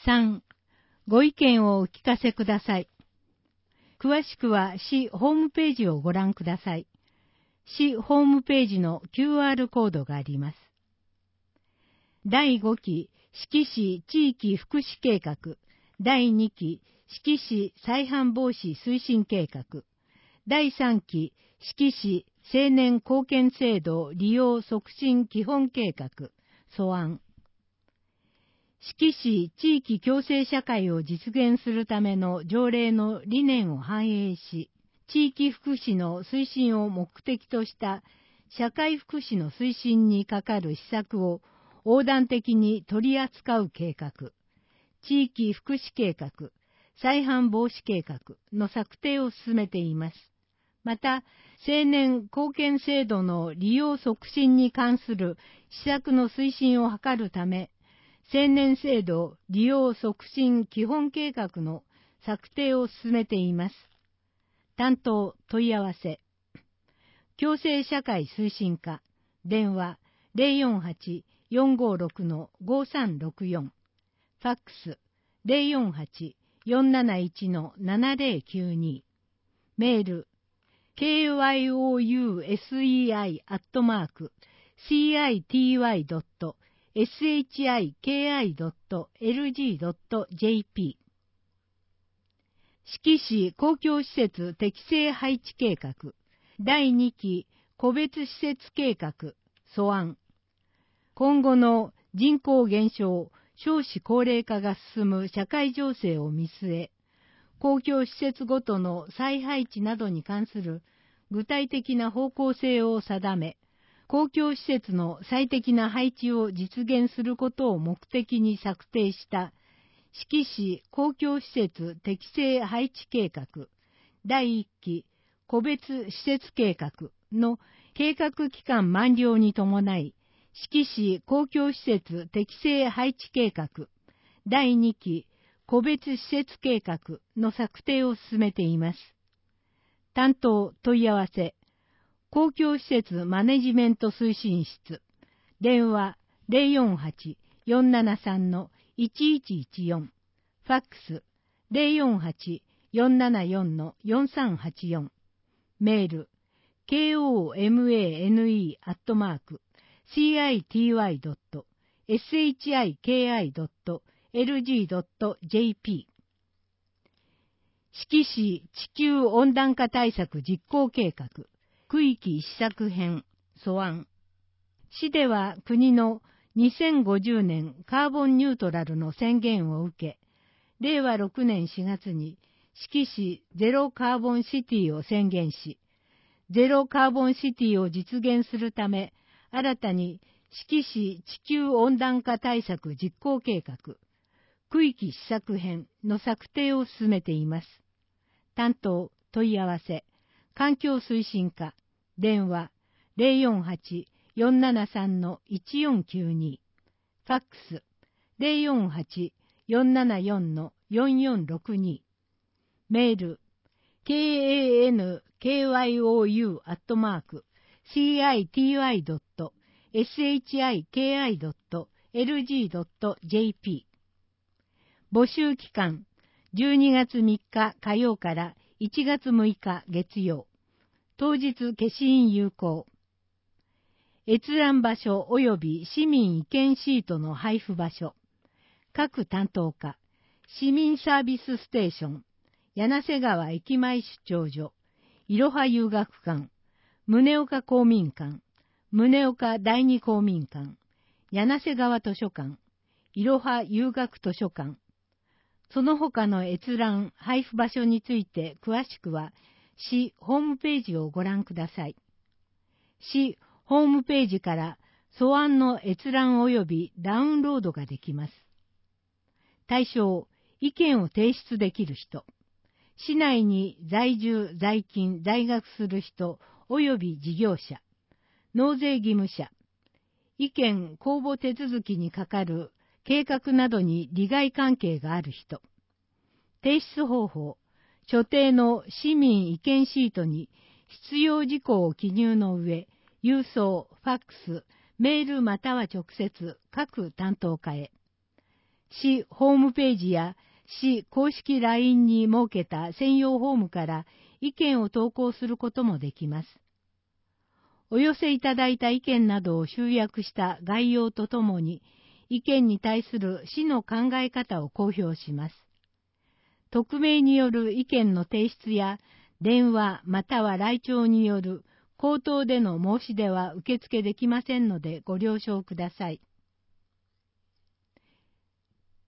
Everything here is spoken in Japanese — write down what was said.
3、ご意見をお聞かせください。詳しくは市ホームページをご覧ください。市ホームページの QR コードがあります。第5期志木市地域福祉計画、第2期志木市再犯防止推進計画、第3期志木市青年貢献制度利用促進基本計画、素案。志木市地域共生社会を実現するための条例の理念を反映し、地域福祉の推進を目的とした社会福祉の推進にかかる施策を横断的に取り扱う計画、地域福祉計画、再犯防止計画の策定を進めています。また、青年貢献制度の利用促進に関する施策の推進を図るため、青年制度利用促進基本計画の策定を進めています。担当問い合わせ。共生社会推進課、電話048-456-5364、ファックス048-471-7092、メールkyouSEI@city.shiki.lg.jp 志木市公共施設適正配置計画第2期個別施設計画素案。今後の人口減少、少子高齢化が進む社会情勢を見据え、公共施設ごとの再配置などに関する具体的な方向性を定め、公共施設の最適な配置を実現することを目的に策定した志木市公共施設適正配置計画第1期個別施設計画の計画期間満了に伴い、志木市公共施設適正配置計画第2期個別施設計画の策定を進めています。担当問い合わせ。公共施設マネジメント推進室。電話048-473-1114。ファックス048-474-4384。メールkomane@city.shiki.lg.jp 志木市地球温暖化対策実行計画区域施策編素案。市では国の2050年カーボンニュートラルの宣言を受け、令和6年4月に志木市ゼロカーボンシティを宣言し、ゼロカーボンシティを実現するため、新たに志木市地球温暖化対策実行計画区域施策編の策定を進めています。担当問い合わせ。環境推進課。電話048-473-1492。ファックス048-474-4462。メールkankyoU@city.shiki.lg.jp 募集期間12月3日火曜から1月6日月曜。当日消印有効。閲覧場所及び市民意見シートの配布場所。各担当課。市民サービスステーション。柳瀬川駅前出張所。いろは遊学館。宗岡公民館。宗岡第二公民館。柳瀬川図書館。いろは遊学図書館。その他の閲覧、配布場所について詳しくは、市ホームページをご覧ください。市ホームページから素案の閲覧及びダウンロードができます。対象、意見を提出できる人、市内に在住、在勤、在学する人及び事業者、納税義務者、意見公募手続きにかかる計画などに利害関係がある人、提出方法、所定の市民意見シートに必要事項を記入の上、郵送、ファックス、メールまたは直接各担当課へ。 市ホームページや市公式 LINE に設けた専用フォームから意見を投稿することもできます。お寄せいただいた意見などを集約した概要とともに、意見に対する市の考え方を公表します。匿名による意見の提出や、電話または来庁による口頭での申し出は受付できませんのでご了承ください。